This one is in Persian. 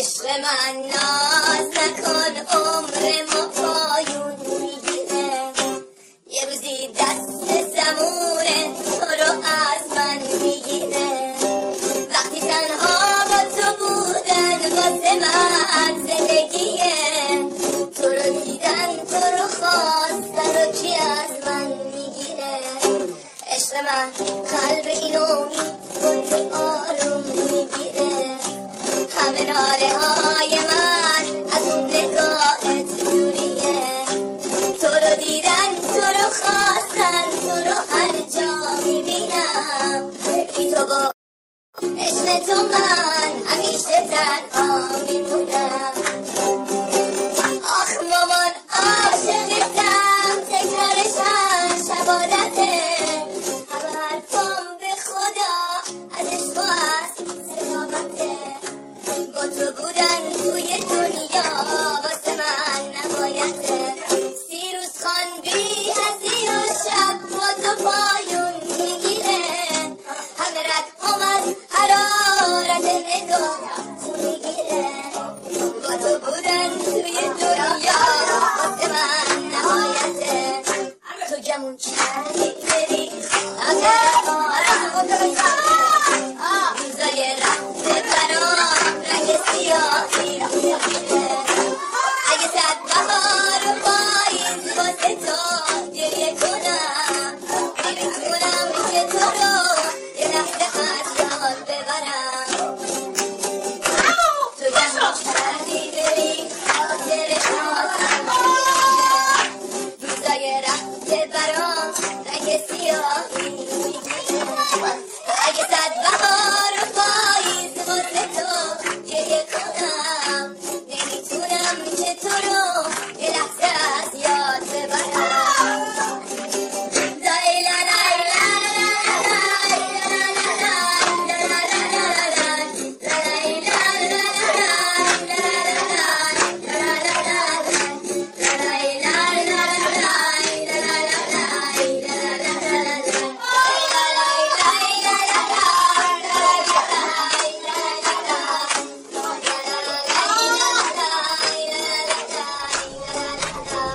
عشق من ناز نکن، عمر ما پایون میگیره. یه روزی دست زمون تو رو از من میگیره. وقتی تنها با تو بودن واسه من زندگیه، تو رو دیدن تو رو خواستن و کی از من میگیره. عشق من قلب اینو میکنه آروم میگیره. همه ناله های من از اون نگاهت دوریه. تو رو دیدن تو رو خواستن تو رو هر جا میبینم. بی تو با عشق تو من همیشه تنها میمونم. آخ مامان عاشقتم، تکرارشم شبادته. همه حرفام به خدا از عشق و از صداقته. با تو بودن توی دنیا واسه من نبایده. سیروس خان بی هزی و شب با تو پایون میگیره. همه رد هم از حرارت نگاه